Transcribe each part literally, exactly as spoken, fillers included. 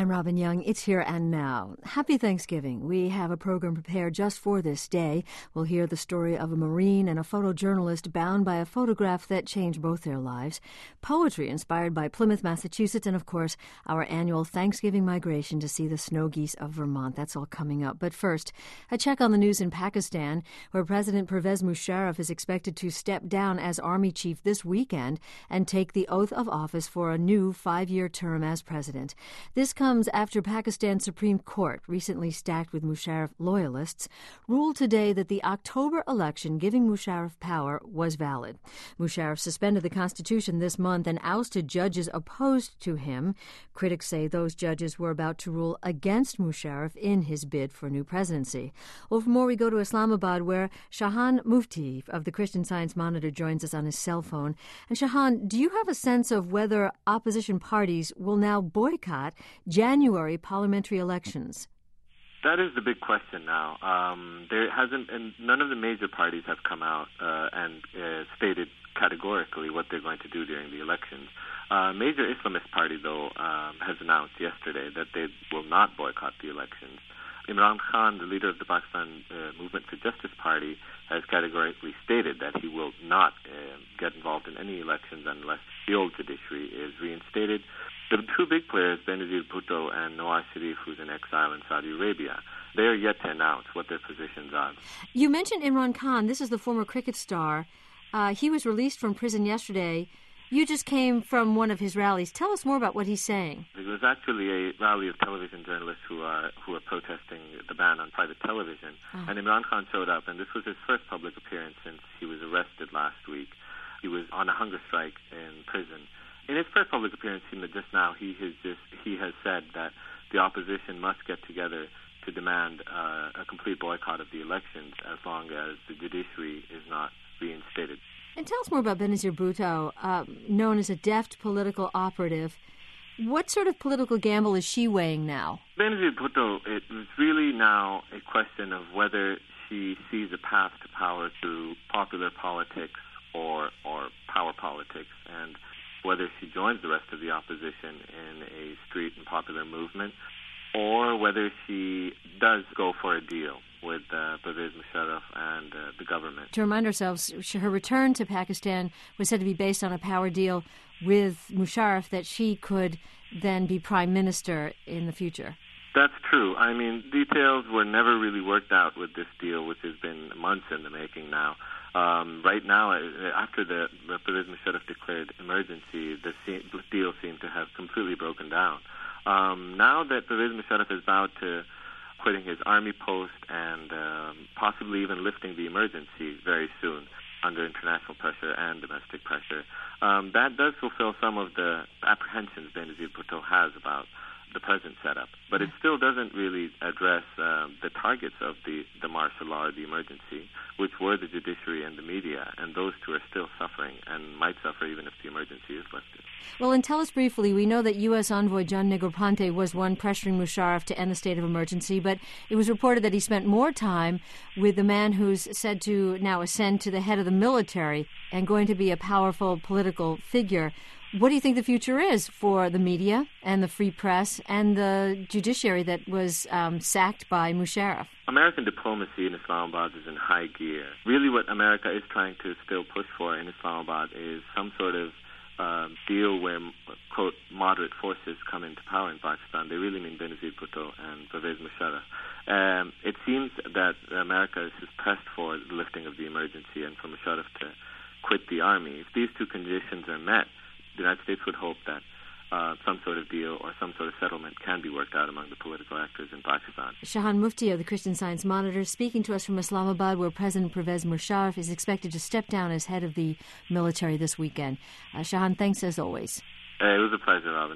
I'm Robin Young. It's Here and Now. Happy Thanksgiving. We have a program prepared just for this day. We'll hear the story of a Marine and a photojournalist bound by a photograph that changed both their lives, poetry inspired by Plymouth, Massachusetts, and, of course, our annual Thanksgiving migration to see the snow geese of Vermont. That's all coming up. But first, a check on the news in Pakistan, where President Pervez Musharraf is expected to step down as army chief this weekend and take the oath of office for a new five-year term as president. This comes after Pakistan's Supreme Court, recently stacked with Musharraf loyalists, ruled today that the October election giving Musharraf power was valid. Musharraf suspended the constitution this month and ousted judges opposed to him. Critics say those judges were about to rule against Musharraf in his bid for new presidency. Well, for more, we go to Islamabad, where Shahan Mufti of the Christian Science Monitor joins us on his cell phone. And Shahan, do you have a sense of whether opposition parties will now boycott January parliamentary elections? That is the big question now. Um, there hasn't, and none of the major parties have come out uh, and uh, stated categorically what they're going to do during the elections. Uh, major Islamist party, though, um, has announced yesterday that they will not boycott the elections. Imran Khan, the leader of the Pakistan uh, Movement for Justice Party, has categorically stated that he will not uh, get involved in any elections unless the old judiciary is reinstated. The two big players, Benazir Bhutto and Nawaz Sharif, who's in exile in Saudi Arabia, they are yet to announce what their positions are. You mentioned Imran Khan. This is the former cricket star. Uh, he was released from prison yesterday. You just came from one of his rallies. Tell us more about what he's saying. It was actually a rally of television journalists who are who are protesting the ban on private television. Oh. And Imran Khan showed up, and this was his first public appearance since he was arrested last week. He was on a hunger strike in prison. In his first public appearance, just now, he has just he has said that the opposition must get together to demand uh, a complete boycott of the elections as long as the judiciary is not reinstated. And tell us more about Benazir Bhutto, uh, known as a deft political operative. What sort of political gamble is she weighing now? Benazir Bhutto, it was really now a question of whether she sees a path to power through popular politics or or power politics, and whether she joins the rest of the opposition in a street and popular movement, or whether she does go for a deal with uh, Pervez Musharraf and uh, the government. To remind ourselves, her return to Pakistan was said to be based on a power deal with Musharraf that she could then be prime minister in the future. That's true. I mean, details were never really worked out with this deal, which has been months in the making now. Um, right now, after the Pervez Musharraf declared emergency, the deal seemed to have completely broken down. Um, now that Pervez Musharraf is vowed to quitting his army post and um, possibly even lifting the emergency very soon under international pressure and domestic pressure, um, that does fulfill some of the apprehensions Benazir Bhutto has about the present setup. But it still doesn't really address um, the targets of the, the martial law or the emergency, which were the judiciary and the media, and those two are still suffering and might suffer even if the emergency is lifted. Well, and tell us briefly, we know that U S envoy John Negroponte was one pressuring Musharraf to end the state of emergency, but it was reported that he spent more time with the man who's said to now ascend to the head of the military and going to be a powerful political figure. What do you think the future is for the media and the free press and the judiciary that was um, sacked by Musharraf? American diplomacy in Islamabad is in high gear. Really what America is trying to still push for in Islamabad is some sort of um, deal where, quote, moderate forces come into power in Pakistan. They really mean Benazir Bhutto and Pervez Musharraf. Um, it seems that America is pressed for the lifting of the emergency and for Musharraf to quit the army. If these two conditions are met, the United States would hope that uh, some sort of deal or some sort of settlement can be worked out among the political actors in Pakistan. Shahan Mufti of the Christian Science Monitor speaking to us from Islamabad, where President Pervez Musharraf is expected to step down as head of the military this weekend. Uh, Shahan, thanks as always. Uh, it was a pleasure, Robin.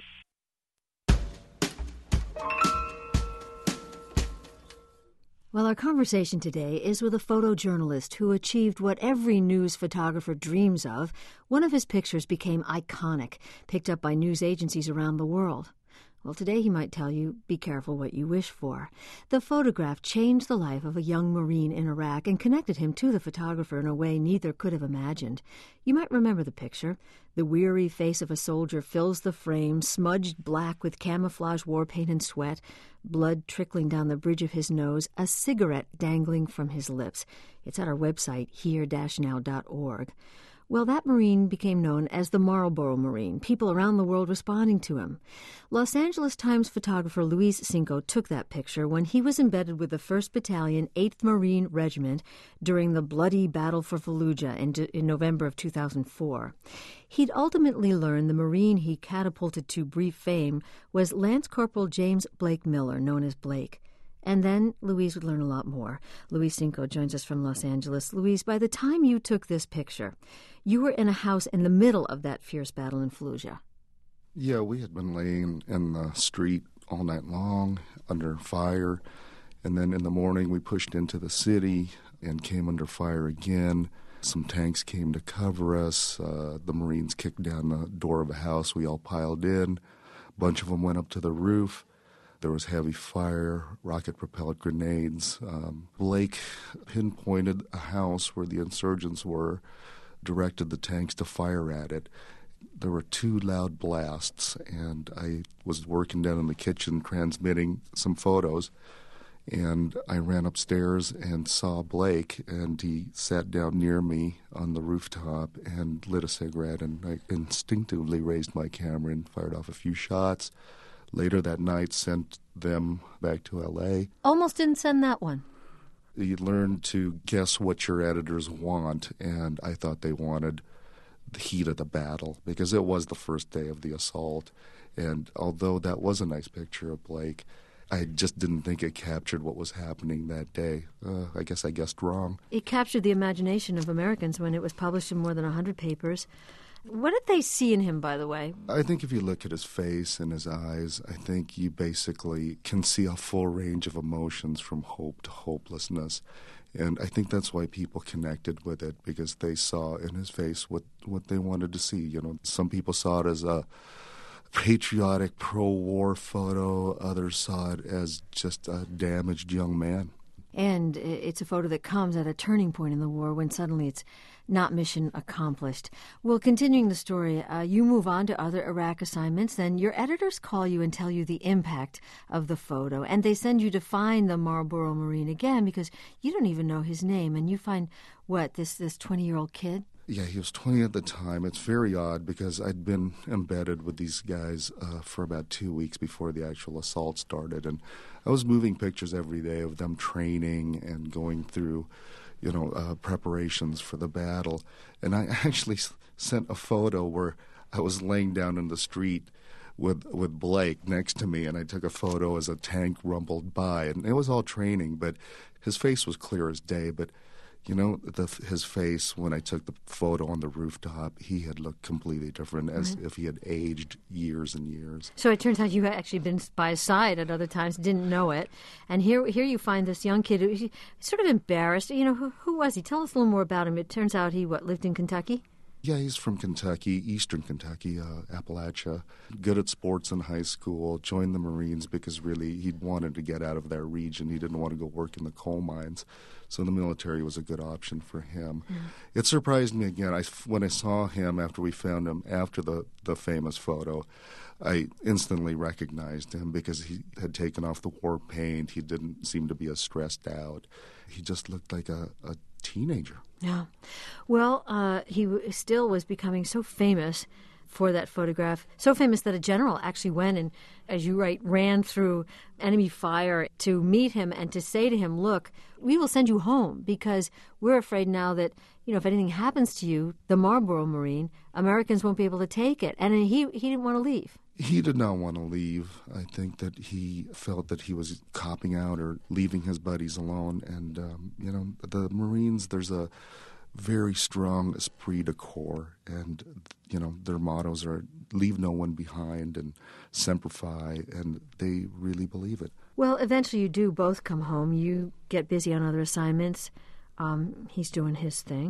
Well, our conversation today is with a photojournalist who achieved what every news photographer dreams of. One of his pictures became iconic, picked up by news agencies around the world. Well, today he might tell you, be careful what you wish for. The photograph changed the life of a young Marine in Iraq and connected him to the photographer in a way neither could have imagined. You might remember the picture. The weary face of a soldier fills the frame, smudged black with camouflage war paint and sweat, blood trickling down the bridge of his nose, a cigarette dangling from his lips. It's at our website, here dash now dot org. Well, that Marine became known as the Marlboro Marine, people around the world responding to him. Los Angeles Times photographer Luis Cinco took that picture when he was embedded with the first Battalion, eighth Marine Regiment during the bloody Battle for Fallujah in, in November of two thousand four. He'd ultimately learned the Marine he catapulted to brief fame was Lance Corporal James Blake Miller, known as Blake. And then Luis would learn a lot more. Luis Cinco joins us from Los Angeles. Luis, by the time you took this picture, you were in a house in the middle of that fierce battle in Fallujah. Yeah, we had been laying in the street all night long under fire. And then in the morning we pushed into the city and came under fire again. Some tanks came to cover us. Uh, the Marines kicked down the door of a house. We all piled in. A bunch of them went up to the roof. There was heavy fire, rocket-propelled grenades. Um, Blake pinpointed a house where the insurgents were, directed the tanks to fire at it. There were two loud blasts, and I was working down in the kitchen transmitting some photos, and I ran upstairs and saw Blake, and he sat down near me on the rooftop and lit a cigarette, and I instinctively raised my camera and fired off a few shots. Later that night, sent them back to L A. Almost didn't send that one. You learn to guess what your editors want, and I thought they wanted the heat of the battle because it was the first day of the assault. And although that was a nice picture of Blake, I just didn't think it captured what was happening that day. Uh, I guess I guessed wrong. It captured the imagination of Americans when it was published in more than one hundred papers. What did they see in him, by the way? I think if you look at his face and his eyes, I think you basically can see a full range of emotions from hope to hopelessness. And I think that's why people connected with it, because they saw in his face what, what they wanted to see. You know, some people saw it as a patriotic pro-war photo. Others saw it as just a damaged young man. And it's a photo that comes at a turning point in the war when suddenly it's not mission accomplished. Well, continuing the story, uh, you move on to other Iraq assignments, then your editors call you and tell you the impact of the photo, and they send you to find the Marlboro Marine again because you don't even know his name, and you find, what, this this twenty-year-old kid? Yeah, he was twenty at the time. It's very odd because I'd been embedded with these guys uh, for about two weeks before the actual assault started, and I was moving pictures every day of them training and going through, you know, uh, preparations for the battle. And I actually s- sent a photo where I was laying down in the street with with Blake next to me, and I took a photo as a tank rumbled by, and it was all training, but his face was clear as day, but you know, the, his face, when I took the photo on the rooftop, he had looked completely different, as mm-hmm. if he had aged years and years. So it turns out you had actually been by his side at other times, didn't know it. And here here you find this young kid who was sort of embarrassed. You know, who, who was he? Tell us a little more about him. It turns out he, what, lived in Kentucky? Yeah, he's from Kentucky, eastern Kentucky, uh, Appalachia. Good at sports in high school, joined the Marines because really he wanted to get out of that region. He didn't want to go work in the coal mines. So the military was a good option for him. Mm. It surprised me again. I, when I saw him after we found him, after the, the famous photo, I instantly recognized him because he had taken off the war paint. He didn't seem to be as stressed out. He just looked like a, a teenager. Yeah. Well, uh, he w- still was becoming so famous for that photograph, so famous that a general actually went and, as you write, ran through enemy fire to meet him and to say to him, look, we will send you home because we're afraid now that, you know, if anything happens to you, the Marlboro Marine, Americans won't be able to take it. And he he didn't want to leave. He did not want to leave. I think that he felt that he was copping out or leaving his buddies alone. And, um, you know, the Marines, there's a very strong esprit de corps. And, you know, their mottos are leave no one behind and semper fi. And they really believe it. Well, eventually you do both come home. You get busy on other assignments. Um, he's doing his thing.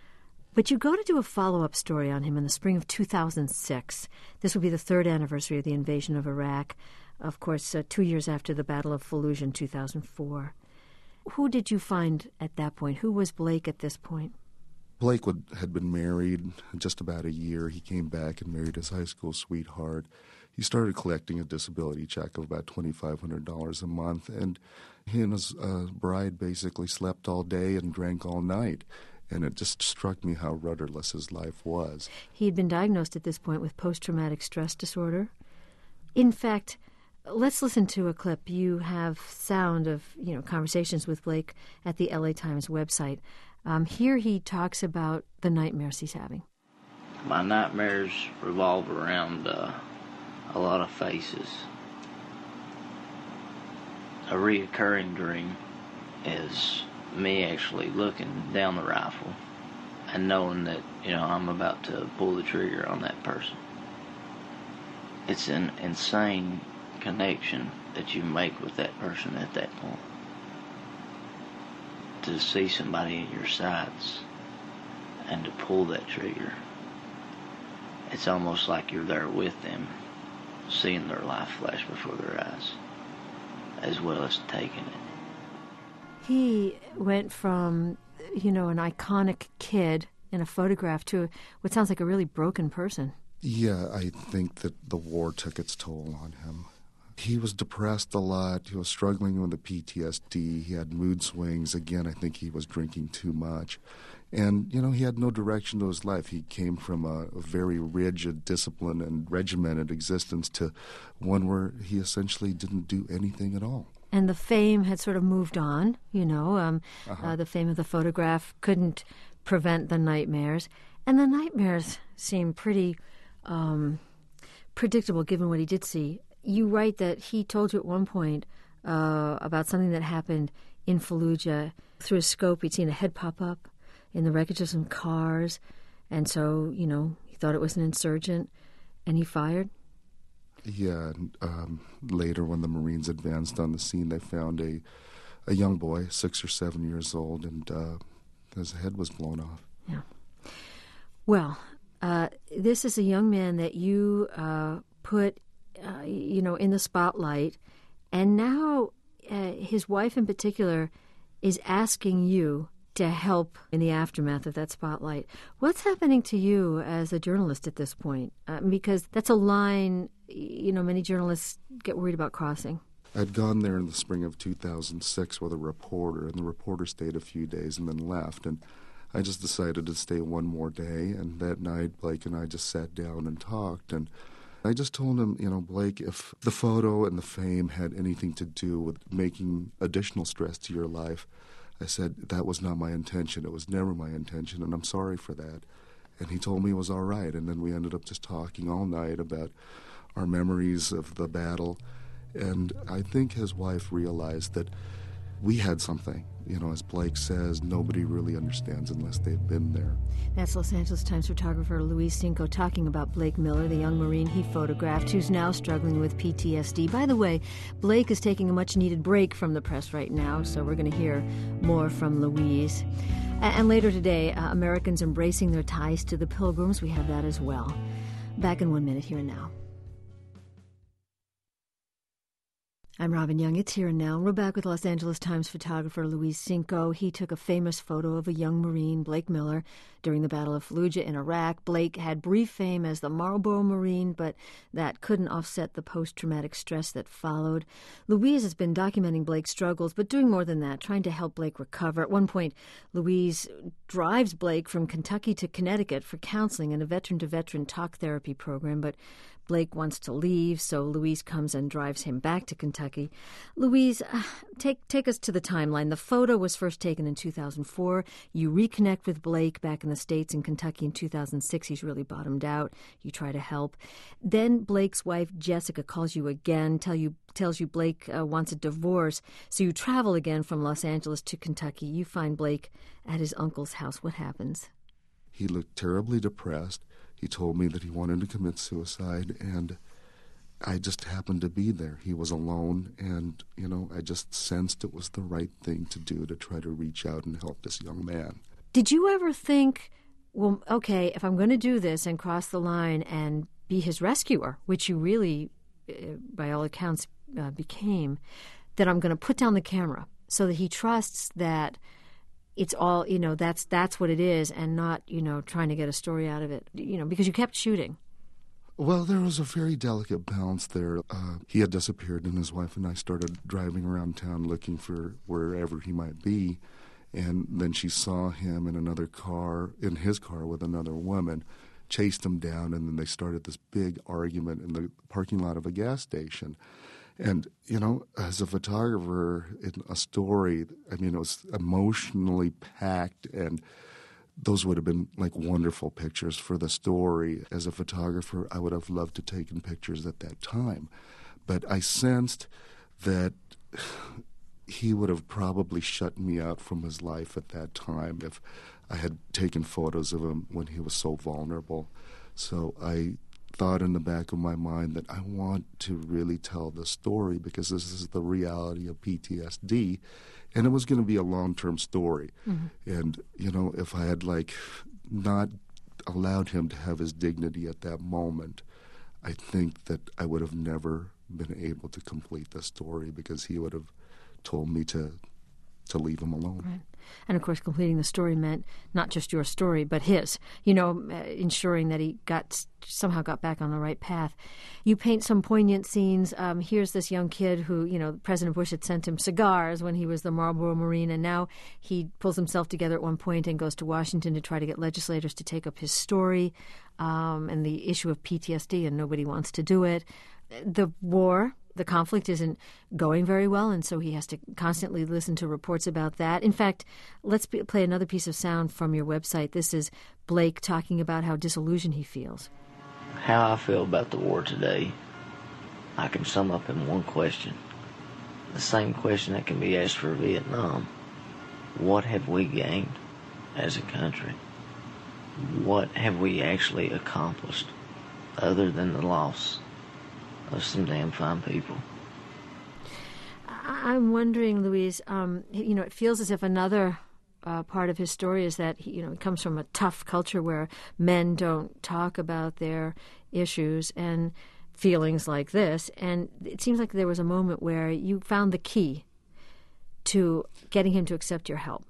But you go to do a follow-up story on him in the spring of two thousand six. This would be the third anniversary of the invasion of Iraq. of course, uh, two years after the Battle of Fallujah in two thousand four. Who did you find at that point? Who was Blake at this point? Blake would, had been married just about a year. He came back and married his high school sweetheart. He started collecting a disability check of about twenty-five hundred dollars a month, and he and his uh, bride basically slept all day and drank all night. And it just struck me how rudderless his life was. He had been diagnosed at this point with post-traumatic stress disorder. In fact, let's listen to a clip. You have sound of, you know, conversations with Blake at the L A Times website. Um, here he talks about the nightmares he's having. My nightmares revolve around uh, a lot of faces. A reoccurring dream is me actually looking down the rifle and knowing that, you know, I'm about to pull the trigger on that person. It's an insane connection that you make with that person at that point. To see somebody at your sides and to pull that trigger, it's almost like you're there with them, seeing their life flash before their eyes, as well as taking it. He went from, you know, an iconic kid in a photograph to what sounds like a really broken person. Yeah, I think that the war took its toll on him. He was depressed a lot. He was struggling with the P T S D. He had mood swings. Again, I think he was drinking too much. And, you know, he had no direction to his life. He came from a, a very rigid, disciplined, and regimented existence to one where he essentially didn't do anything at all. And the fame had sort of moved on, you know. Um, uh-huh. uh, the fame of the photograph couldn't prevent the nightmares. And the nightmares seemed pretty um, predictable given what he did see. You write that he told you at one point uh, about something that happened in Fallujah. Through a scope, he'd seen a head pop up in the wreckage of some cars. And so, you know, he thought it was an insurgent, and he fired. Yeah, um, later when the Marines advanced on the scene, they found a, a young boy, six or seven years old, and uh, his head was blown off. Yeah. Well, uh, this is a young man that you uh, put Uh, you know, in the spotlight, and now uh, his wife in particular is asking you to help in the aftermath of that spotlight. What's happening to you as a journalist at this point? Uh, because that's a line, you know, many journalists get worried about crossing. I'd gone there in the spring of two thousand six with a reporter, and the reporter stayed a few days and then left, and I just decided to stay one more day, and that night Blake and I just sat down and talked, and I just told him, you know, Blake, if the photo and the fame had anything to do with making additional stress to your life, I said, that was not my intention. It was never my intention, and I'm sorry for that. And he told me it was all right, and then we ended up just talking all night about our memories of the battle. And I think his wife realized that we had something. You know, as Blake says, nobody really understands unless they've been there. That's Los Angeles Times photographer Luis Cinco talking about Blake Miller, the young Marine he photographed, who's now struggling with P T S D. By the way, Blake is taking a much-needed break from the press right now, so we're going to hear more from Luis. And later today, uh, Americans embracing their ties to the Pilgrims. We have that as well. Back in one minute, Here and Now. I'm Robin Young. It's Here and Now. We're back with Los Angeles Times photographer Luis Cinco. He took a famous photo of a young Marine, Blake Miller, during the Battle of Fallujah in Iraq. Blake had brief fame as the Marlboro Marine, but that couldn't offset the post-traumatic stress that followed. Luis has been documenting Blake's struggles, but doing more than that, trying to help Blake recover. At one point, Luis drives Blake from Kentucky to Connecticut for counseling and a veteran-to-veteran talk therapy program, but Blake wants to leave, so Luis comes and drives him back to Kentucky. Luis, uh, take take us to the timeline. The photo was first taken in two thousand four. You reconnect with Blake back in the States in Kentucky in two thousand six. He's really bottomed out. You try to help. Then Blake's wife, Jessica, calls you again, tell you tells you Blake uh, wants a divorce. So you travel again from Los Angeles to Kentucky. You find Blake at his uncle's house. What happens? He looked terribly depressed. He told me that he wanted to commit suicide, and I just happened to be there. He was alone, and, you know, I just sensed it was the right thing to do to try to reach out and help this young man. Did you ever think, well, okay, if I'm going to do this and cross the line and be his rescuer, which you really uh, by all accounts, uh, became, that I'm going to put down the camera so that he trusts that it's all, you know, that's that's what it is, and not, you know, trying to get a story out of it, you know, because you kept shooting. Well, there was a very delicate balance there. Uh, he had disappeared, and his wife and I started driving around town looking for wherever he might be. And then she saw him in another car, in his car with another woman, chased him down, and then they started this big argument in the parking lot of a gas station. And, you know, as a photographer in a story, I mean, it was emotionally packed, and those would have been like wonderful pictures for the story. As a photographer, I would have loved to take in pictures at that time. But I sensed that he would have probably shut me out from his life at that time if I had taken photos of him when he was so vulnerable. So I thought in the back of my mind that I want to really tell the story because this is the reality of P T S D. And it was going to be a long-term story. Mm-hmm. And, you know, if I had, like, not allowed him to have his dignity at that moment, I think that I would have never been able to complete the story because he would have told me to to leave him alone. Right. And, of course, completing the story meant not just your story, but his, you know, uh, ensuring that he got somehow got back on the right path. You paint some poignant scenes. Um, here's this young kid who, you know, President Bush had sent him cigars when he was the Marlboro Marine, and now he pulls himself together at one point and goes to Washington to try to get legislators to take up his story um, and the issue of P T S D, and nobody wants to do it. The war... The conflict isn't going very well, and so he has to constantly listen to reports about that. In fact, let's be, play another piece of sound from your website. This is Blake talking about how disillusioned he feels. How I feel about the war today, I can sum up in one question. The same question that can be asked for Vietnam. What have we gained as a country? What have we actually accomplished other than the loss of some damn fine people? I'm wondering, Louise, um, you know, it feels as if another uh, part of his story is that, he, you know, he comes from a tough culture where men don't talk about their issues and feelings like this. And it seems like there was a moment where you found the key to getting him to accept your help.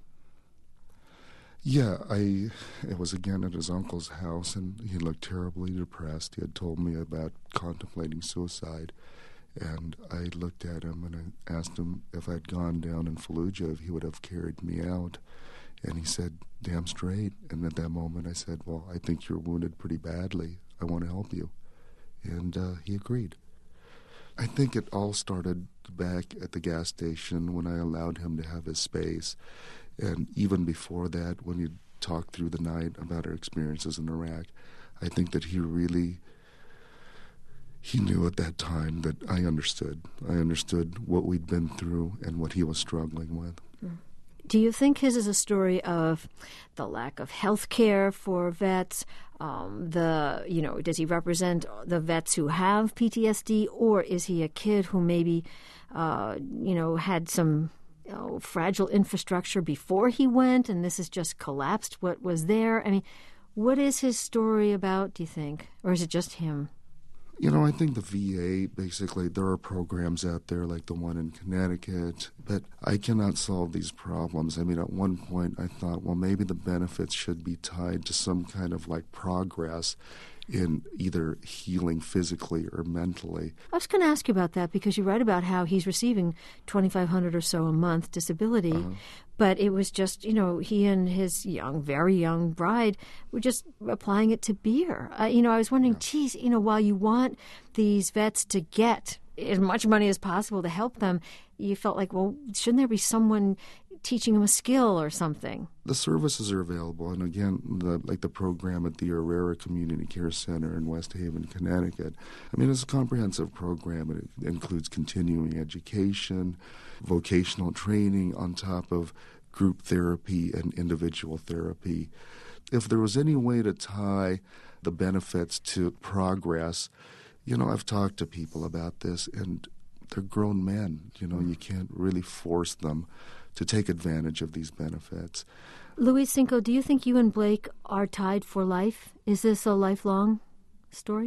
Yeah, I. It was again at his uncle's house, and he looked terribly depressed. He had told me about contemplating suicide, and I looked at him and I asked him if I'd gone down in Fallujah, if he would have carried me out. And he said, damn straight. And at that moment I said, well, I think you're wounded pretty badly. I want to help you. And uh, he agreed. I think it all started back at the gas station when I allowed him to have his space. And even before that, when he talked through the night about our experiences in Iraq, I think that he really, he knew at that time that I understood. I understood what we'd been through and what he was struggling with. Do you think his is a story of the lack of health care for vets? Um, the, you know, does he represent the vets who have P T S D, or is he a kid who maybe, uh, you know, had some Oh, fragile infrastructure before he went, and this has just collapsed what was there? I mean, what is his story about, do you think? Or is it just him? You know, I think the V A, basically, there are programs out there like the one in Connecticut, but I cannot solve these problems. I mean, at one point I thought, well, maybe the benefits should be tied to some kind of like progress in either healing physically or mentally. I was going to ask you about that because you write about how he's receiving twenty-five hundred dollars or so a month disability, uh-huh. but it was just, you know, he and his young, very young bride were just applying it to beer. Uh, you know, I was wondering, yeah. geez, you know, while you want these vets to get as much money as possible to help them, you felt like, well, shouldn't there be someone teaching them a skill or something? The services are available, and again, the, like the program at the Aurora Community Care Center in West Haven, Connecticut. I mean, it's a comprehensive program. It includes continuing education, vocational training on top of group therapy and individual therapy. If there was any way to tie the benefits to progress, you know, I've talked to people about this, and they're grown men. You know, you can't really force them to take advantage of these benefits. Louise Cinco, do you think you and Blake are tied for life? Is this a lifelong story?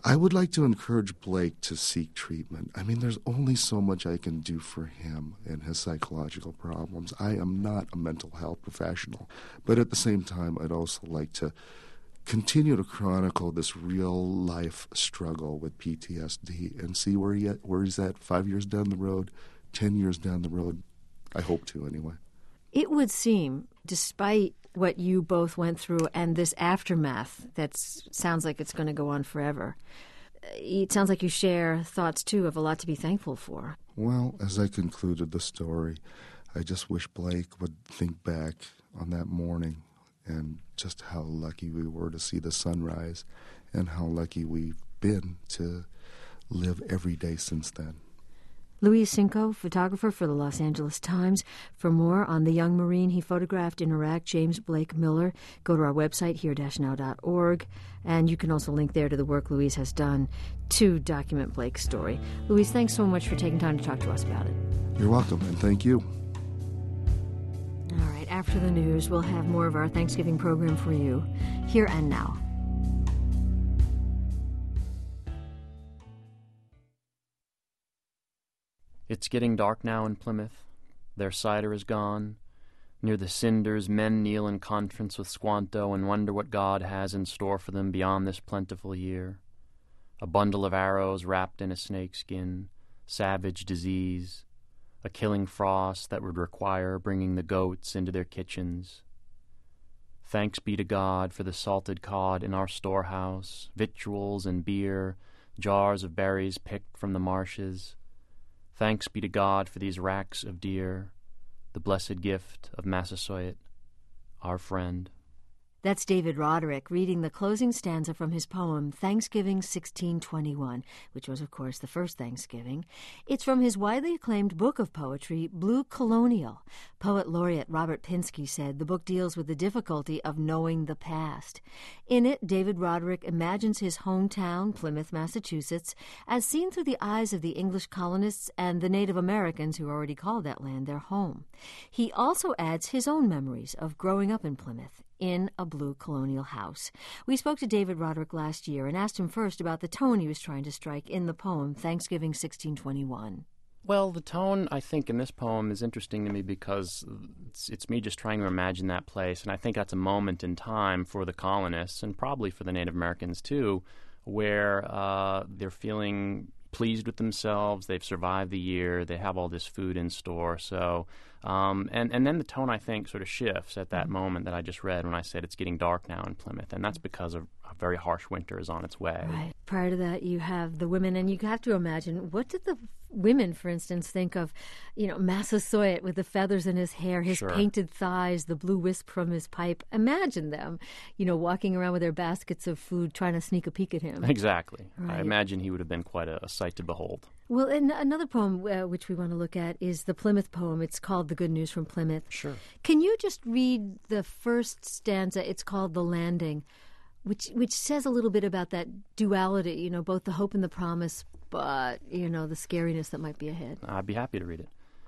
I would like to encourage Blake to seek treatment. I mean, there's only so much I can do for him and his psychological problems. I am not a mental health professional. But at the same time, I'd also like to continue to chronicle this real-life struggle with P T S D and see where, he at, where he's at five years down the road, ten years down the road. I hope to, anyway. It would seem, despite what you both went through and this aftermath that sounds like it's going to go on forever, it sounds like you share thoughts, too, of a lot to be thankful for. Well, as I concluded the story, I just wish Blake would think back on that morning and just how lucky we were to see the sunrise and how lucky we've been to live every day since then. Luis Cinco, photographer for the Los Angeles Times. For more on the young Marine he photographed in Iraq, James Blake Miller, go to our website, here dash now dot org, and you can also link there to the work Luis has done to document Blake's story. Luis, thanks so much for taking time to talk to us about it. You're welcome, and thank you. All right, after the news, we'll have more of our Thanksgiving program for you, Here and Now. It's getting dark now in Plymouth. Their cider is gone. Near the cinders, men kneel in conference with Squanto and wonder what God has in store for them beyond this plentiful year. A bundle of arrows wrapped in a snakeskin, savage disease, a killing frost that would require bringing the goats into their kitchens. Thanks be to God for the salted cod in our storehouse, victuals and beer, jars of berries picked from the marshes. Thanks be to God for these racks of deer, the blessed gift of Massasoit, our friend. That's David Roderick reading the closing stanza from his poem Thanksgiving sixteen twenty-one, which was, of course, the first Thanksgiving. It's from his widely acclaimed book of poetry, Blue Colonial. Poet laureate Robert Pinsky said the book deals with the difficulty of knowing the past. In it, David Roderick imagines his hometown, Plymouth, Massachusetts, as seen through the eyes of the English colonists and the Native Americans who already called that land their home. He also adds his own memories of growing up in Plymouth, in a blue colonial house. We spoke to David Roderick last year and asked him first about the tone he was trying to strike in the poem Thanksgiving sixteen twenty-one. Well, the tone, I think, in this poem is interesting to me because it's, it's me just trying to imagine that place, and I think that's a moment in time for the colonists, and probably for the Native Americans too, where uh, they're feeling pleased with themselves, they've survived the year, they have all this food in store, so... Um, and, and then the tone, I think, sort of shifts at that moment that I just read when I said it's getting dark now in Plymouth, and that's because of a very harsh winter is on its way. Right. Prior to that, you have the women, and you have to imagine, what did the women, for instance, think of, you know, Massasoit with the feathers in his hair, his Sure. painted thighs, the blue wisp from his pipe? Imagine them, you know, walking around with their baskets of food, trying to sneak a peek at him. Exactly. Right. I imagine he would have been quite a, a sight to behold. Well, and another poem uh, which we want to look at is the Plymouth poem. It's called The Good News from Plymouth. Sure. Can you just read the first stanza? It's called The Landing, which which says a little bit about that duality, you know, both the hope and the promise, but, you know, the scariness that might be ahead. I'd be happy to read it.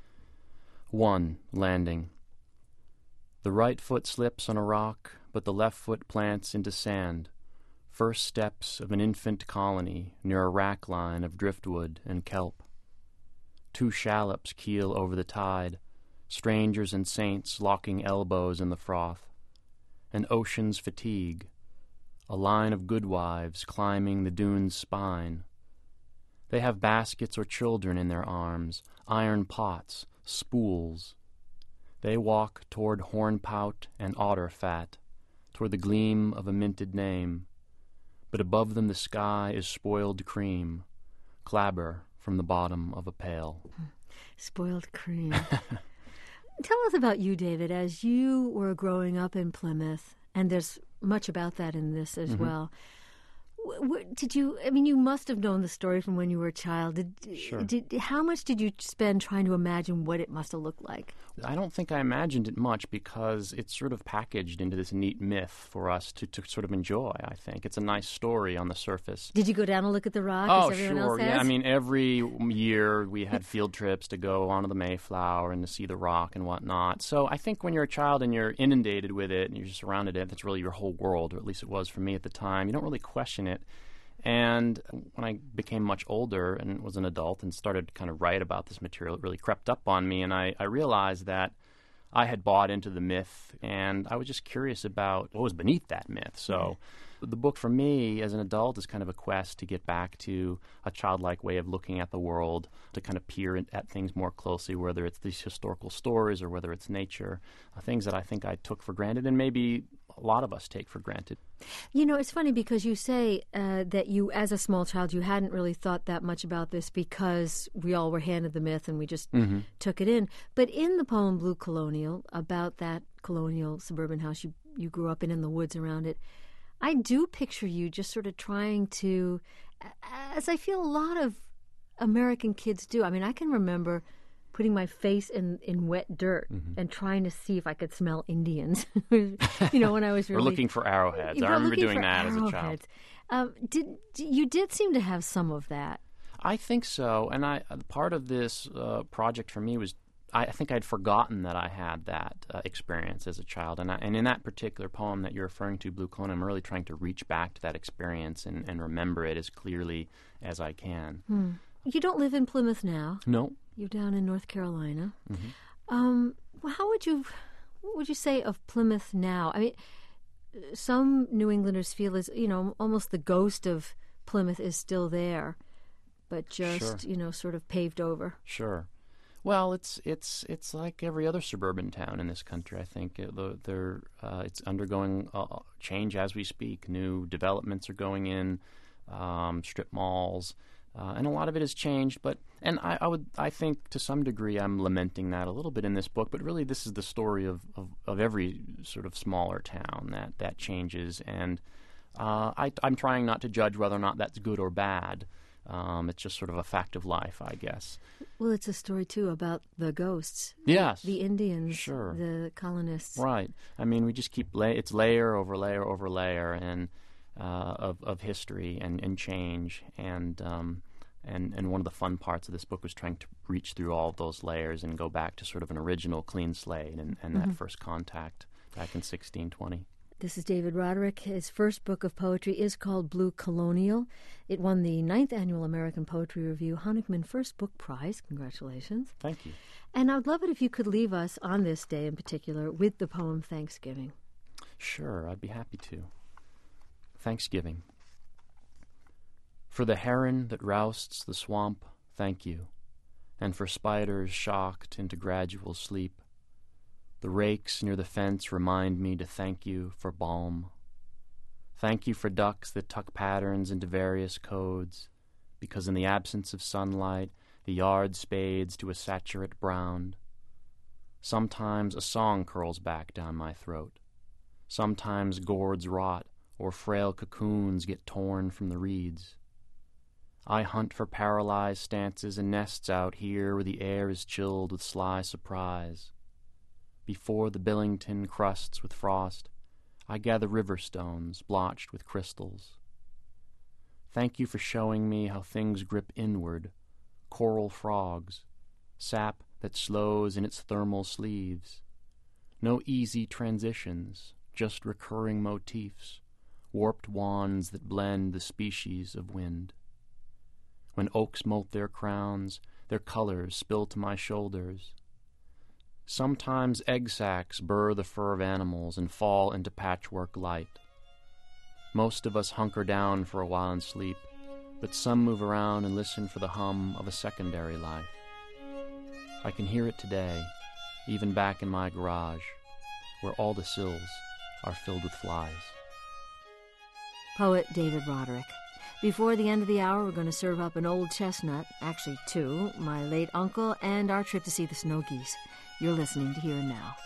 One, landing. The right foot slips on a rock, but the left foot plants into sand. First steps of an infant colony near a rack line of driftwood and kelp. Two shallops keel over the tide, strangers and saints locking elbows in the froth. An ocean's fatigue, a line of goodwives climbing the dune's spine. They have baskets or children in their arms, iron pots, spools. They walk toward hornpout and otter fat, toward the gleam of a minted name. But above them the sky is spoiled cream, clabber from the bottom of a pail. Spoiled cream. Tell us about you, David, as you were growing up in Plymouth, and there's much about that in this as mm-hmm. well. W- did you, I mean, you must have known the story from when you were a child. Did, sure. Did, how much did you spend trying to imagine what it must have looked like? I don't think I imagined it much because it's sort of packaged into this neat myth for us to, to sort of enjoy, I think. It's a nice story on the surface. Did you go down and look at the rock oh, as everyone sure. else has? Yeah, I mean, every year we had field trips to go onto the Mayflower and to see the rock and whatnot. So I think when you're a child and you're inundated with it and you're just surrounded it, that's really your whole world, or at least it was for me at the time. You don't really question it. And when I became much older and was an adult and started to kind of write about this material, it really crept up on me, and I, I realized that I had bought into the myth, and I was just curious about what was beneath that myth. So the book for me as an adult is kind of a quest to get back to a childlike way of looking at the world, to kind of peer at things more closely, whether it's these historical stories or whether it's nature, uh, things that I think I took for granted and maybe a lot of us take for granted. You know, it's funny because you say uh, that you, as a small child, you hadn't really thought that much about this because we all were handed the myth and we just mm-hmm. took it in. But in the poem Blue Colonial, about that colonial suburban house you, you grew up in in the woods around it, I do picture you just sort of trying to, as I feel a lot of American kids do. I mean, I can remember putting my face in, in wet dirt mm-hmm. and trying to see if I could smell Indians. You know, when I was really... We're looking for arrowheads. I remember doing that as a child. Um, did you did seem to have some of that? I think so. And I part of this uh, project for me was I think I'd forgotten that I had that uh, experience as a child. And, I, and in that particular poem that you're referring to, Blue Colonial, I'm really trying to reach back to that experience and, and remember it as clearly as I can. Hmm. You don't live in Plymouth now. No. You're down in North Carolina. Mm-hmm. Um, well, how would you, what would you say of Plymouth now? I mean, some New Englanders feel as, you know, almost the ghost of Plymouth is still there, but just, sure. you know, sort of paved over. Sure. Well, it's it's it's like every other suburban town in this country. I think they're uh, it's undergoing uh, change as we speak. New developments are going in, um, strip malls. Uh, and a lot of it has changed, but and I, I would I think to some degree I'm lamenting that a little bit in this book. But really, this is the story of, of, of every sort of smaller town that that changes, and uh, I, I'm trying not to judge whether or not that's good or bad. Um, it's just sort of a fact of life, I guess. Well, it's a story too about the ghosts. Yes, the Indians, sure, the colonists. Right. I mean, we just keep la- it's layer over layer over layer, and. Uh, of of history and, and change, and um, and and one of the fun parts of this book was trying to reach through all of those layers and go back to sort of an original clean slate and, and mm-hmm. that first contact back in sixteen twenty. This is David Roderick. His first book of poetry is called Blue Colonial. It won the ninth Annual American Poetry Review Honickman First Book Prize. Congratulations. Thank you. And I would love it if you could leave us on this day in particular with the poem Thanksgiving. Sure, I'd be happy to. Thanksgiving. For the heron that rousts the swamp, thank you, and for spiders shocked into gradual sleep. The rakes near the fence remind me to thank you for balm. Thank you for ducks that tuck patterns into various codes, because in the absence of sunlight, the yard spades to a saturate brown. Sometimes a song curls back down my throat. Sometimes gourds rot, or frail cocoons get torn from the reeds. I hunt for paralyzed stances and nests out here where the air is chilled with sly surprise. Before the Billington crusts with frost, I gather river stones blotched with crystals. Thank you for showing me how things grip inward, coral frogs, sap that slows in its thermal sleeves. No easy transitions, just recurring motifs, warped wands that blend the species of wind. When oaks molt their crowns, their colors spill to my shoulders. Sometimes egg sacs burr the fur of animals and fall into patchwork light. Most of us hunker down for a while and sleep, but some move around and listen for the hum of a secondary life. I can hear it today, even back in my garage, where all the sills are filled with flies. Poet David Roderick. Before the end of the hour, we're going to serve up an old chestnut, actually two, my late uncle, and our trip to see the snow geese. You're listening to Here and Now.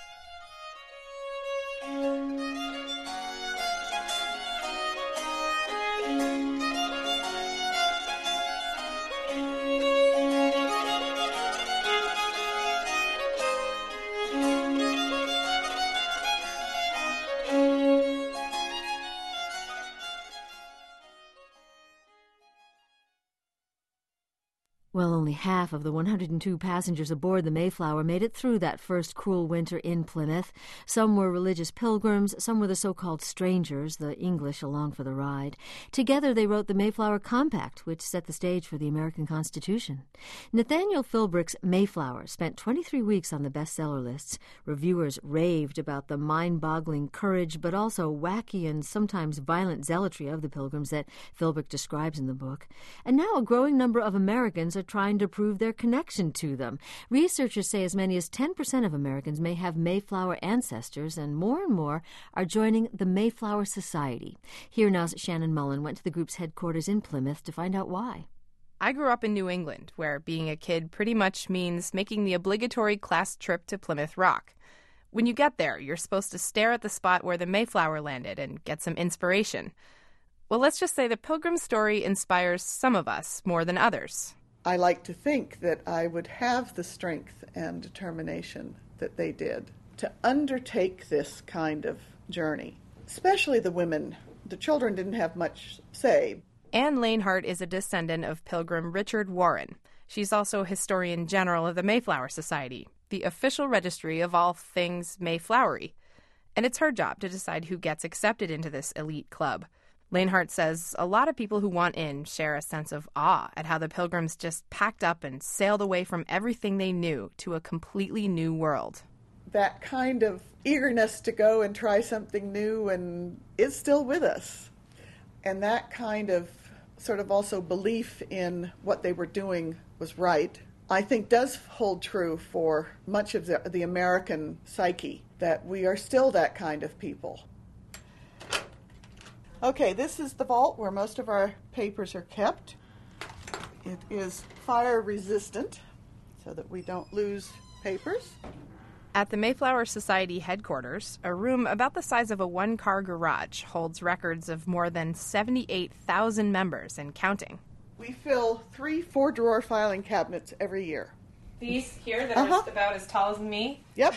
Well, only only half of the one hundred two passengers aboard the Mayflower made it through that first cruel winter in Plymouth. Some were religious pilgrims, some were the so-called strangers, the English along for the ride. Together they wrote the Mayflower Compact, which set the stage for the American Constitution. Nathaniel Philbrick's Mayflower spent twenty-three weeks on the bestseller lists. Reviewers raved about the mind-boggling courage, but also wacky and sometimes violent zealotry of the pilgrims that Philbrick describes in the book. And now a growing number of Americans are trying to prove their connection to them. Researchers say as many as ten percent of Americans may have Mayflower ancestors, and more and more are joining the Mayflower Society. Here Now's Shannon Mullen went to the group's headquarters in Plymouth to find out why. I grew up in New England, where being a kid pretty much means making the obligatory class trip to Plymouth Rock. When you get there, you're supposed to stare at the spot where the Mayflower landed and get some inspiration. Well, let's just say the Pilgrim's story inspires some of us more than others. I like to think that I would have the strength and determination that they did to undertake this kind of journey, especially the women. The children didn't have much say. Anne Lanehart is a descendant of Pilgrim Richard Warren. She's also Historian General of the Mayflower Society, the official registry of all things Mayflowery. And it's her job to decide who gets accepted into this elite club. Lanehart says a lot of people who want in share a sense of awe at how the Pilgrims just packed up and sailed away from everything they knew to a completely new world. That kind of eagerness to go and try something new and is still with us. And that kind of sort of also belief in what they were doing was right, I think does hold true for much of the, the American psyche, that we are still that kind of people. Okay, this is the vault where most of our papers are kept. It is fire resistant so that we don't lose papers. At the Mayflower Society headquarters, a room about the size of a one-car garage holds records of more than seventy-eight thousand members and counting. We fill three four-drawer filing cabinets every year. These here that uh-huh. are just about as tall as me? Yep.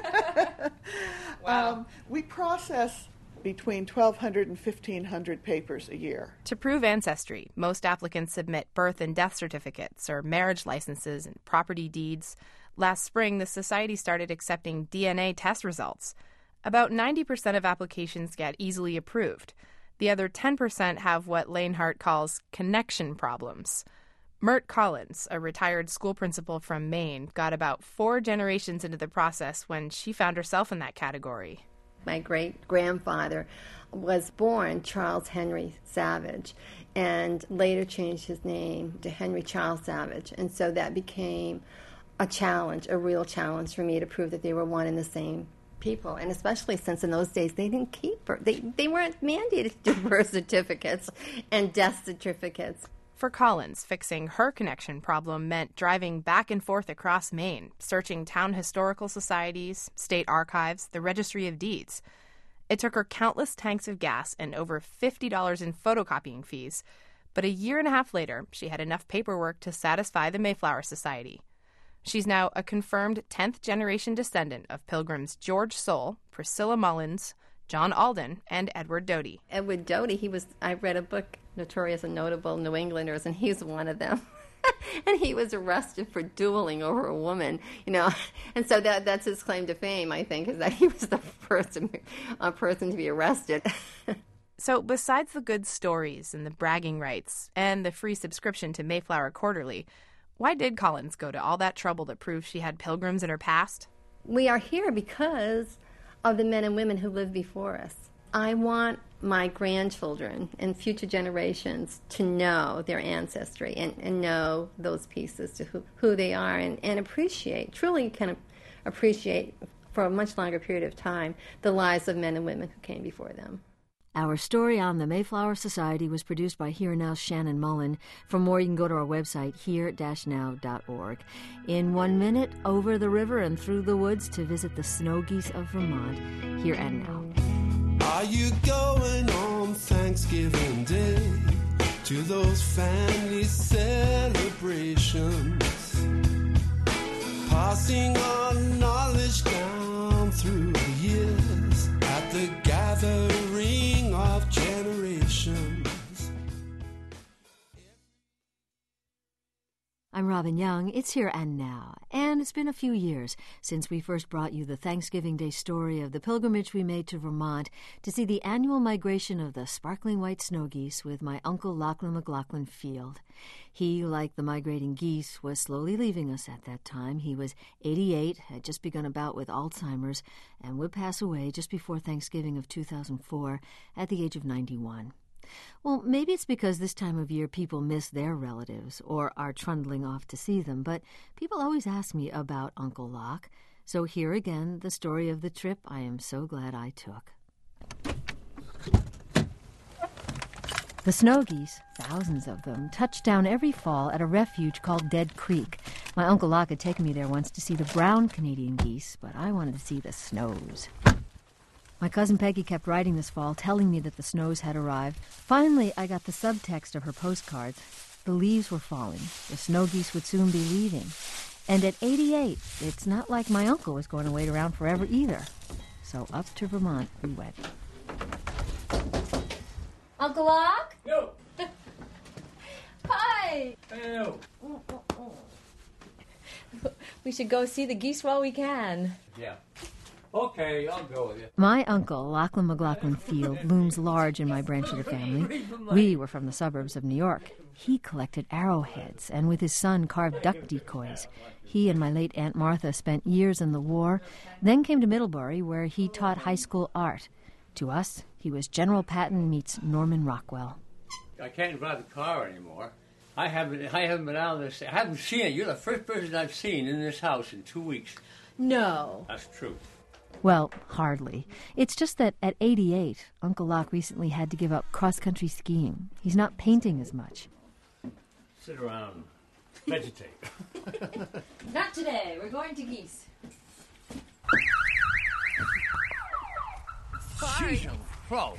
Wow. Um, we process between twelve hundred and fifteen hundred papers a year. To prove ancestry, most applicants submit birth and death certificates or marriage licenses and property deeds. Last spring, the Society started accepting D N A test results. About ninety percent of applications get easily approved. The other ten percent have what Lanehart calls connection problems. Mert Collins, a retired school principal from Maine, got about four generations into the process when she found herself in that category. My great-grandfather was born Charles Henry Savage and later changed his name to Henry Charles Savage. And so that became a challenge, a real challenge for me to prove that they were one and the same people. And especially since in those days they didn't keep birth. They, they weren't mandated to do birth certificates and death certificates. For Collins, fixing her connection problem meant driving back and forth across Maine, searching town historical societies, state archives, the registry of deeds. It took her countless tanks of gas and over fifty dollars in photocopying fees, but a year and a half later, she had enough paperwork to satisfy the Mayflower Society. She's now a confirmed tenth-generation descendant of Pilgrims George Soule, Priscilla Mullins, John Alden, and Edward Doty. Edward Doty, he was, I read a book, Notorious and Notable New Englanders, and he's one of them. And he was arrested for dueling over a woman, you know. And so that that's his claim to fame, I think, is that he was the first uh, person to be arrested. So besides the good stories and the bragging rights and the free subscription to Mayflower Quarterly, why did Collins go to all that trouble to prove she had pilgrims in her past? We are here because of the men and women who lived before us. I want my grandchildren and future generations to know their ancestry and, and know those pieces to who, who they are and, and appreciate, truly kind of appreciate for a much longer period of time the lives of men and women who came before them. Our story on the Mayflower Society was produced by Here Now's Shannon Mullen. For more, you can go to our website, here dash now dot org. In one minute, over the river and through the woods to visit the snow geese of Vermont. Here and Now. Are you going on Thanksgiving Day to those family celebrations? Passing on knowledge down through the years at the gathering of generations. I'm Robin Young. It's Here and Now, and it's been a few years since we first brought you the Thanksgiving Day story of the pilgrimage we made to Vermont to see the annual migration of the sparkling white snow geese with my Uncle Lachlan McLaughlin Field. He, like the migrating geese, was slowly leaving us at that time. He was eighty-eight, had just begun a bout with Alzheimer's, and would pass away just before Thanksgiving of two thousand four at the age of ninety-one. Well, maybe it's because this time of year people miss their relatives or are trundling off to see them, but people always ask me about Uncle Locke. So here again, the story of the trip I am so glad I took. The snow geese, thousands of them, touched down every fall at a refuge called Dead Creek. My Uncle Locke had taken me there once to see the brown Canadian geese, but I wanted to see the snows. My cousin Peggy kept writing this fall, telling me that the snows had arrived. Finally, I got the subtext of her postcards. The leaves were falling. The snow geese would soon be leaving. And at eighty-eight, it's not like my uncle was going to wait around forever either. So up to Vermont we went. Uncle Locke? Yo! Hi! Hello! We should go see the geese while we can. Yeah. Okay, I'll go with you. My uncle, Lachlan McLaughlin Field, looms large in my branch of the family. We were from the suburbs of New York. He collected arrowheads and with his son carved duck decoys. He and my late Aunt Martha spent years in the war, then came to Middlebury where he taught high school art. To us, he was General Patton meets Norman Rockwell. I can't drive the car anymore. I haven't I haven't been out of this. I haven't seen it. You're the first person I've seen in this house in two weeks. No. That's true. Well, hardly. It's just that at eighty-eight, Uncle Locke recently had to give up cross-country skiing. He's not painting as much. Sit around, vegetate. Not today. We're going to geese. Sorry. She's a crow.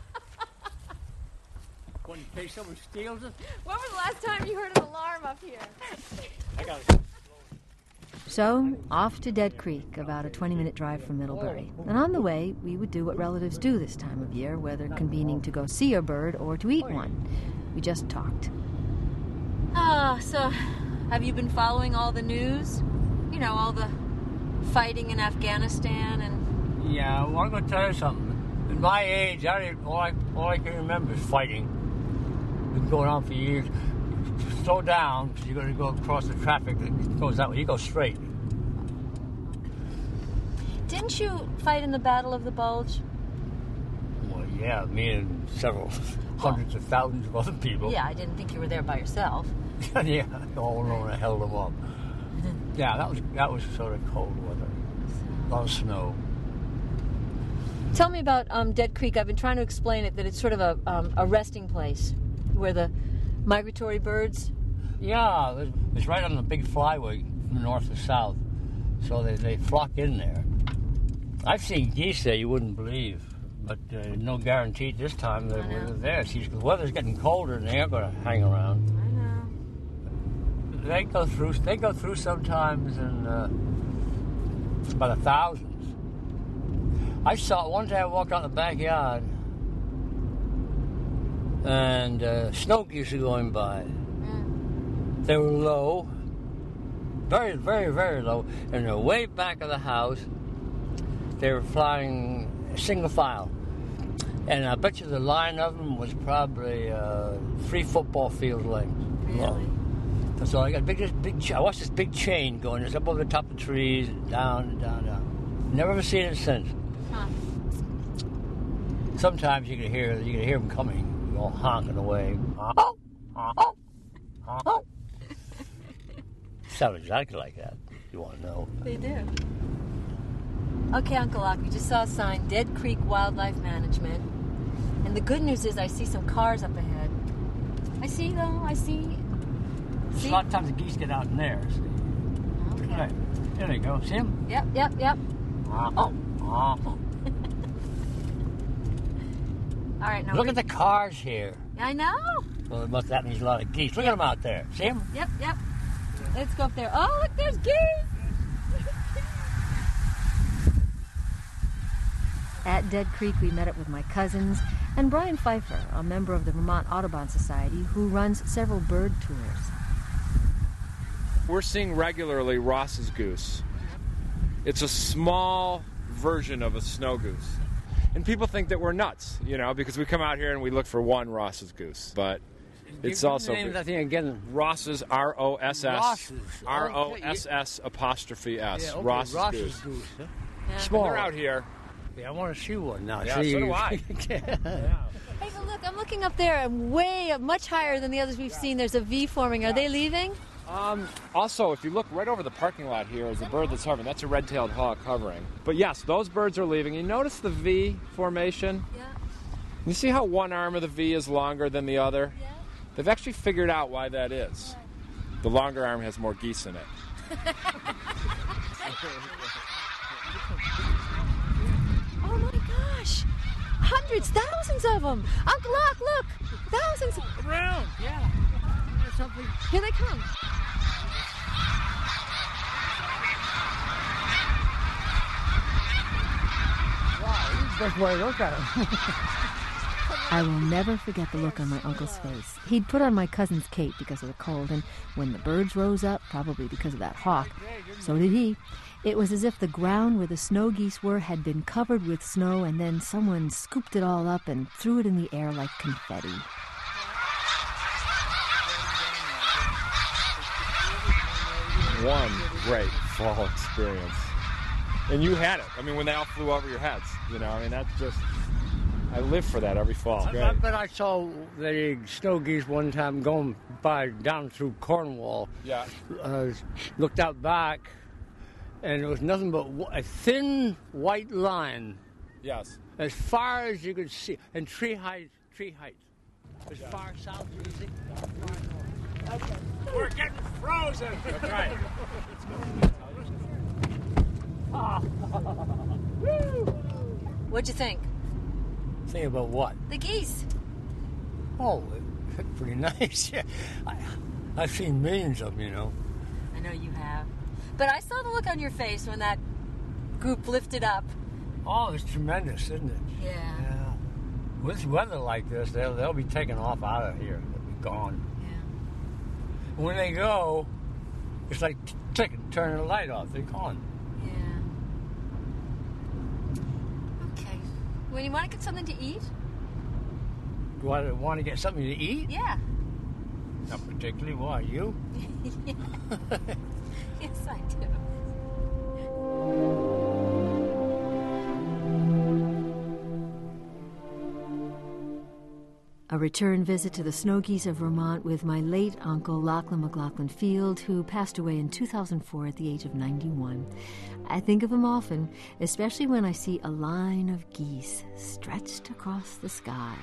When in case someone steals it? When was the last time you heard an alarm up here? I got it. So, off to Dead Creek, about a twenty-minute drive from Middlebury. And on the way, we would do what relatives do this time of year, whether convening to go see a bird or to eat one. We just talked. Ah, uh, so have you been following all the news? You know, all the fighting in Afghanistan and... Yeah, well, I'm going to tell you something. At my age, I didn't, all, I, all I can remember is fighting. It's been going on for years. Slow down, because you're going to go across the traffic that goes that way. You go straight. Didn't you fight in the Battle of the Bulge? Well, yeah, me and several hundreds of thousands of other people. Yeah, I didn't think you were there by yourself. Yeah, all alone, I held them up. Yeah, that was that was sort of cold weather. A lot of snow. Tell me about um, Dead Creek. I've been trying to explain it, that it's sort of a, um, a resting place where the migratory birds? Yeah, it's right on the big flyway from north to south. So they, they flock in there. I've seen geese there you wouldn't believe, but uh, no guarantee this time that they're there. See, the weather's getting colder and they aren't going to hang around. I know. They go through, they go through sometimes in uh, by the thousands. I saw, one day I walked out in the backyard and uh, snow geese were going by. Mm. They were low, very, very, very low, and they're way back of the house. They were flying single file, and I bet you the line of them was probably uh, three football field length. Really? So I got a big, big. I watched this big chain going. It's up over the top of the trees, down, down, down. Never ever seen it since. Huh. Sometimes you can hear, you can hear them coming. All honking away. Oh, oh, oh. Sound exactly like that, if you want to know. They do. Okay, Uncle Locke, we just saw a sign, Dead Creek Wildlife Management. And the good news is I see some cars up ahead. I see, though, I see. see? A lot of times the geese get out in there, see? Okay. Right. There they go. See them? Yep, yep, yep. Oh, oh. All right, now look at the cars here. I know. Well, it must, that means a lot of geese. Look yep. at them out there. See them? Yep, yep. Let's go up there. Oh, look, there's geese. At Dead Creek, we met up with my cousins and Brian Pfeiffer, a member of the Vermont Audubon Society, who runs several bird tours. we're seeing regularly Ross's goose. It's a small version of a snow goose. And people think that we're nuts, you know, because we come out here and we look for one Ross's goose. But it's Give also... the name of that thing again. Ross's, R O S S. Ross's. R O S S apostrophe S. Yeah, okay. Ross's, Ross's goose. goose. Huh? Yeah. Small. They're out here. Yeah, I want to see one now. Yeah, see, so do I. yeah. Hey, but look, I'm looking up there, way much higher than the others we've seen. There's a V forming. Are they leaving? Um, also, if you look right over the parking lot here is a bird that's hovering. That's a red-tailed hawk hovering. But yes, those birds are leaving. You notice the V formation? Yeah. You see how one arm of the V is longer than the other? Yeah. They've actually figured out why that is. The longer arm has more geese in it. Oh my gosh! Hundreds, thousands of them! Uncle Lock, look! Thousands! Around, yeah. There's something. Here they come. Wow, this is the best way to look at them. I will never forget the look on my uncle's face. He'd put on my cousin's cape because of the cold, and when the birds rose up, probably because of that hawk, so did he. It was as if the ground where the snow geese were had been covered with snow, and then someone scooped it all up and threw it in the air like confetti. One great fall experience. And you had it. I mean, when they all flew over your heads, you know, I mean, that's just... I live for that every fall. I, I bet I saw the snow geese one time going by down through Cornwall. Yeah. Uh, looked out back, and it was nothing but a thin white line. Yes. As far as you could see, and tree height, tree height. As yeah. far south as you see. Okay. We're getting frozen. That's right. What'd you think? Think about what? The geese. Oh, pretty nice. Yeah, I, I've seen millions of them, you know. I know you have. But I saw the look on your face when that group lifted up. Oh, it's tremendous, isn't it? Yeah. Yeah. With weather like this, they'll they'll be taken off out of here. They'll be gone. Yeah. When they go, it's like ticking, turning the light off. They're gone. When you want to get something to eat? Do I want to get something to eat? Yeah. Not particularly. Why, you? Yes, I do. A return visit to the snow geese of Vermont with my late uncle, Lachlan McLaughlin Field, who passed away in two thousand four at the age of ninety-one. I think of him often, especially when I see a line of geese stretched across the sky.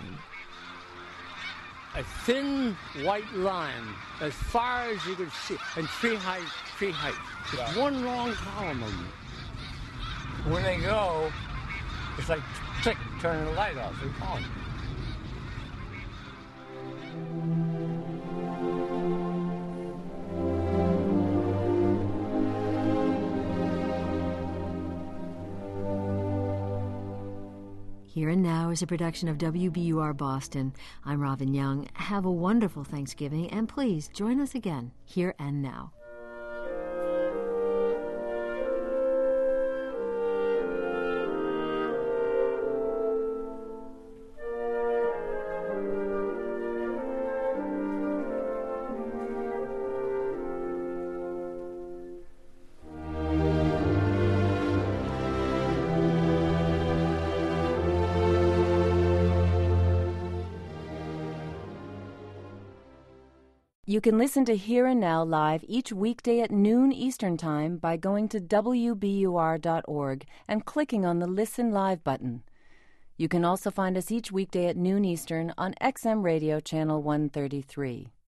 A thin white line, as far as you could see, and tree height, tree height. Just yeah. one long column of them. When they go, it's like tick, turning the light off. They're gone. Here and Now is a production of W B U R Boston. I'm Robin Young. Have a wonderful Thanksgiving, and please join us again, Here and Now. You can listen to Here and Now live each weekday at noon Eastern Time by going to W B U R dot org and clicking on the Listen Live button. You can also find us each weekday at noon Eastern on X M Radio Channel one thirty-three.